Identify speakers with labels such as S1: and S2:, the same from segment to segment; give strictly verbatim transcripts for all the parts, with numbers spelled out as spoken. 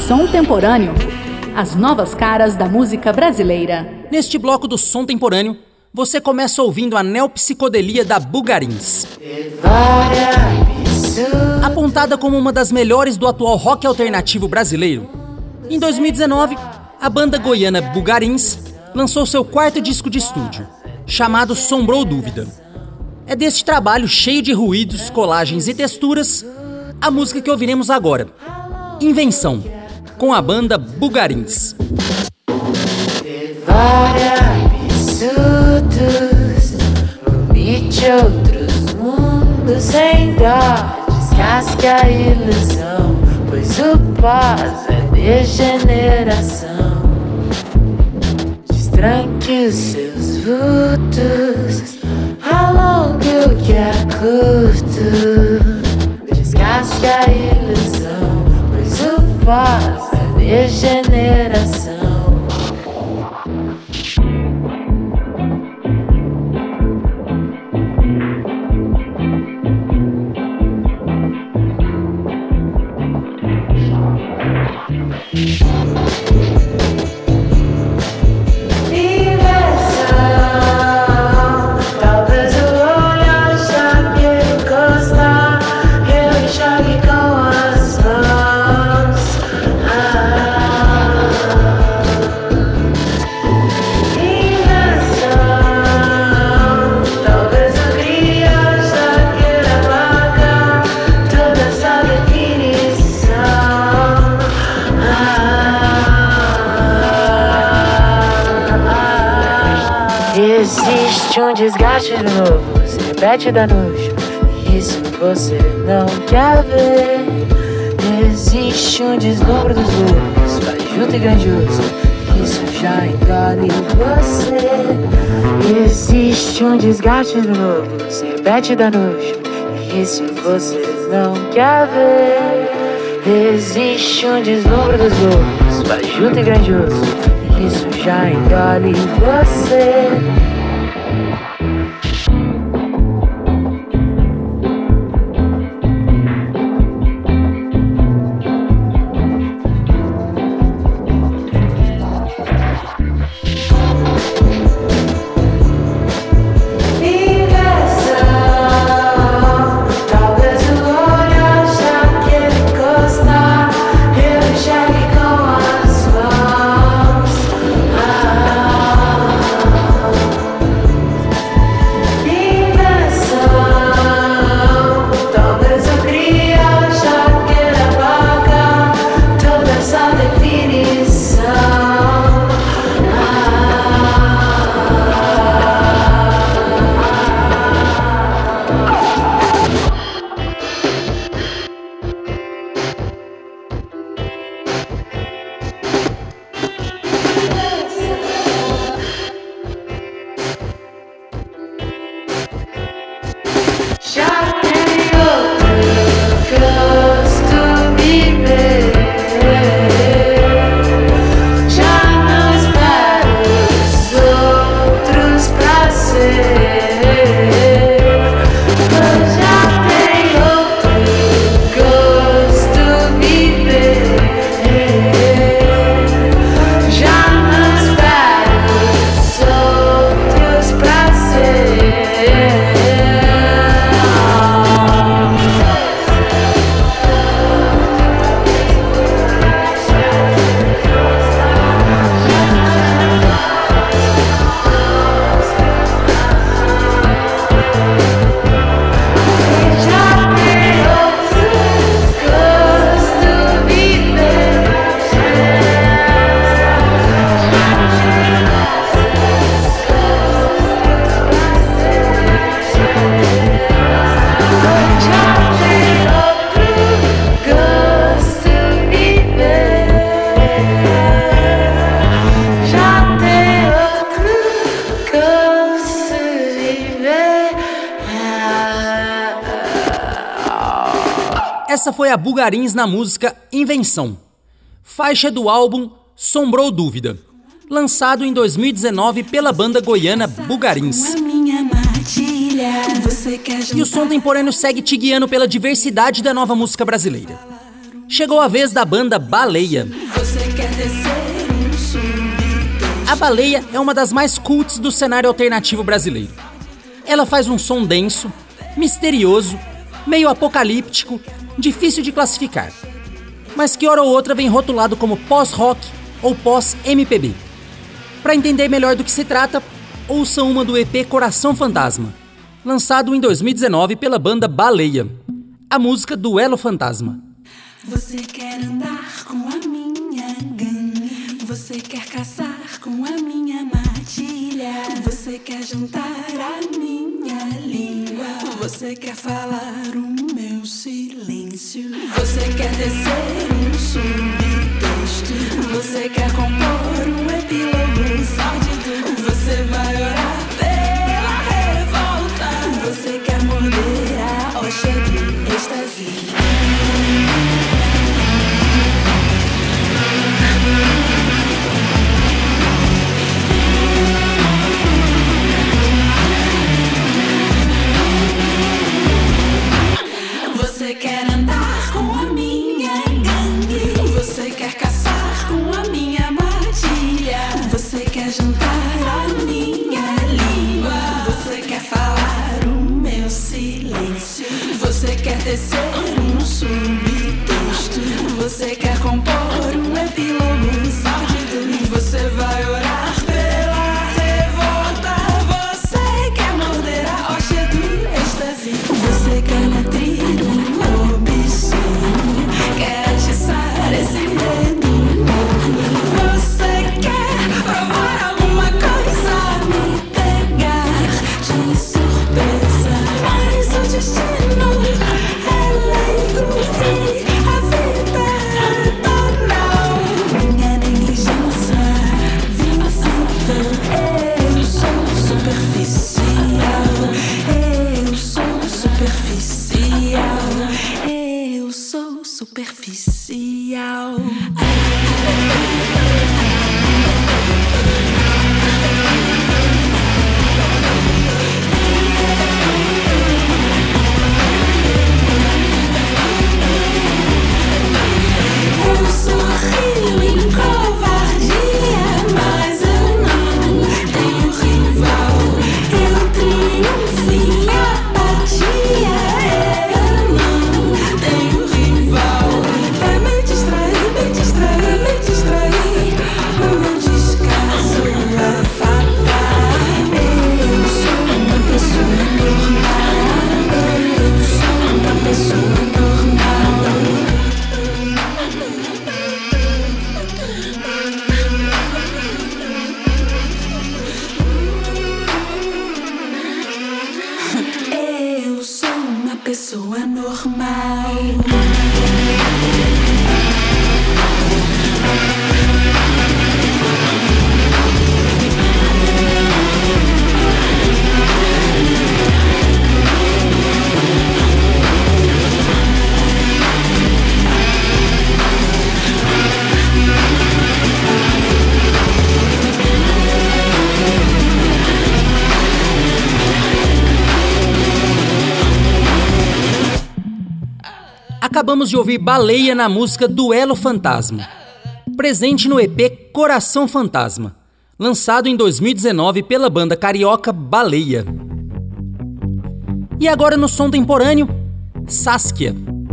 S1: Som Temporâneo, as novas caras da música brasileira.
S2: Neste bloco do Som Temporâneo, você começa ouvindo a neopsicodelia da Bugarins. Apontada como uma das melhores do atual rock alternativo brasileiro, em dois mil e dezenove, a banda goiana Bugarins lançou seu quarto disco de estúdio, chamado Sombrou Dúvida. É deste trabalho cheio de ruídos, colagens e texturas, a música que ouviremos agora, Invenção, com a banda Bugarins.
S3: Vomite outros mundos sem dó, descasque a ilusão, pois o pós é degeneração. Destranque os seus vultos, alongue o que é curto, descasque a ilusão, pois o pós é degeneração. Existe um desgaste novo, se repete da noite, e isso você não quer ver. Existe um deslumbre dos lobos, fajuto e grandioso, e isso já engole você. Existe um desgaste novo, se repete da noite, e isso você não quer ver. Existe um deslumbre dos lobos, fajuto e grandioso, e isso já engole você.
S2: Essa foi a Bugarins na música Invenção, faixa do álbum Sombrou Dúvida, lançado em dois mil e dezenove pela banda goiana Bugarins. E o Som Temporâneo segue te guiando pela diversidade da nova música brasileira. chegou a vez da banda Baleia. A Baleia é uma das mais cults do cenário alternativo brasileiro. Ela faz um som denso, misterioso, meio apocalíptico, difícil de classificar, mas que hora ou outra vem rotulado como pós-rock ou pós-M P B. Para entender melhor do que se trata, ouça uma do E P Coração Fantasma, lançado em dois mil e dezenove pela banda Baleia, a música Duelo Fantasma.
S4: Você quer andar com a minha gangue, você quer caçar com a minha matilha, você quer juntar a minha língua, você quer falar o meu silêncio, você quer tecer um subtexto, você quer compor um epílogo sórdido, você vai orar pela revolta, você quer morder a hoxa do êxtase. Você quer andar com a minha gangue, você quer caçar com a minha matilha, você quer juntar a minha língua, você quer falar o meu silêncio, você quer tecer um subtexto, você quer compor um epílogo sórdido, e você vai orar pela revolta, você quer morder a hoxa do êxtase, você quer nutrir um obsceno, quer atiçar esse medo morno, você quer provar alguma coisa, me pegar de surpresa, mas o destino é leigo e a vida é banal, minha negligência visível, eu sou superficial, eu sou superficial, eu sou superficial. Eu sorrio em covardia, mas eu não tenho rival. Eu triunfo em apatia, eu não tenho rival. Pra me distrair, me distrair, me distrair, o meu descaso é fatal. Eu sou uma pessoa normal, eu sou uma pessoa normal. Eu sou uma pessoa normal.
S2: Acabamos de ouvir Baleia na música Duelo Fantasma, presente no E P Coração Fantasma, lançado em dois mil e dezenove pela banda carioca Baleia. E agora no som temporâneo, Saskia.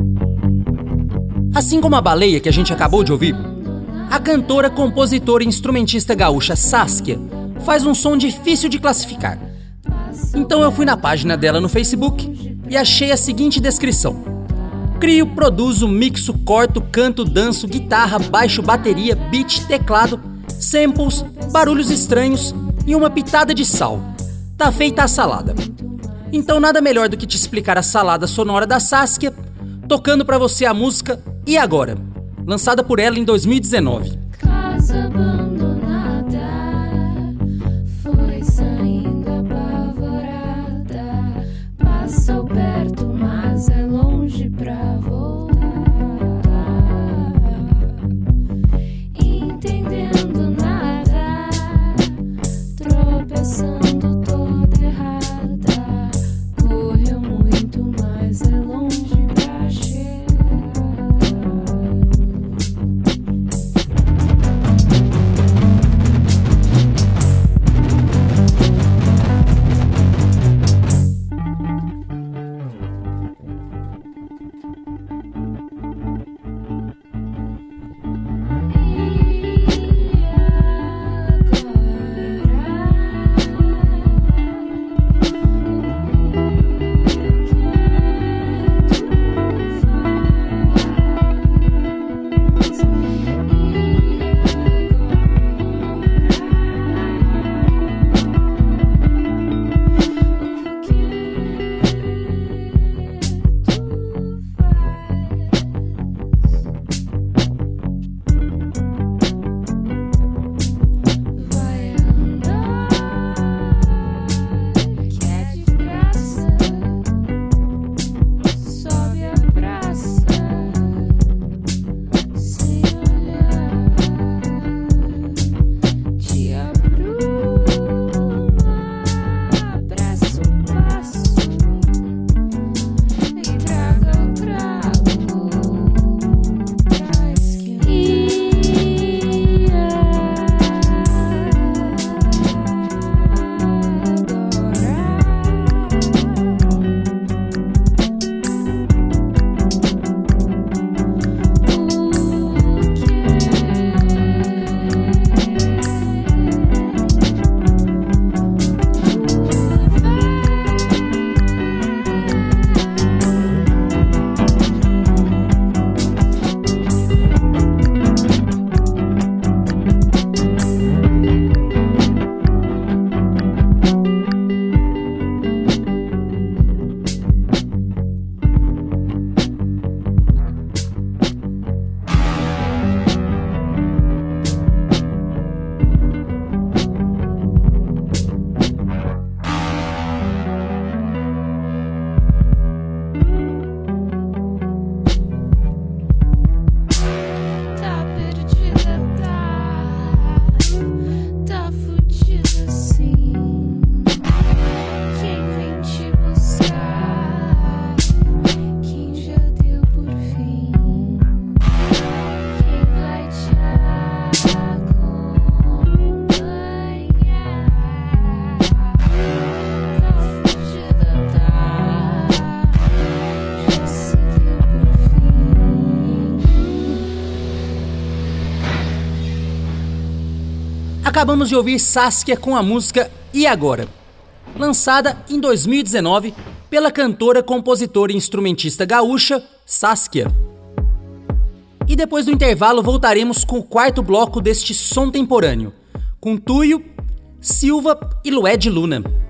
S2: Assim como a Baleia que a gente acabou de ouvir, a cantora, compositora e instrumentista gaúcha Saskia faz um som difícil de classificar. Então eu fui na página dela no Facebook e achei a seguinte descrição: crio, produzo, mixo, corto, canto, danço, guitarra, baixo, bateria, beat, teclado, samples, barulhos estranhos e uma pitada de sal. Tá feita a salada. Então nada melhor do que te explicar a salada sonora da Saskia, tocando pra você a música E Agora, lançada por ela em dois mil e dezenove.
S5: Casa abandonada, foi saindo apavorada, passou perto, mas é longe pra voar. Entendendo nada, tropeçando toda errada, correu muito, mas é longe pra chegar.
S2: Acabamos de ouvir Saskia com a música E Agora, lançada em dois mil e dezenove pela cantora, compositora e instrumentista gaúcha Saskia. E depois do intervalo voltaremos com o quarto bloco deste som temporâneo, com Tuyo, Silva e Lued Luna.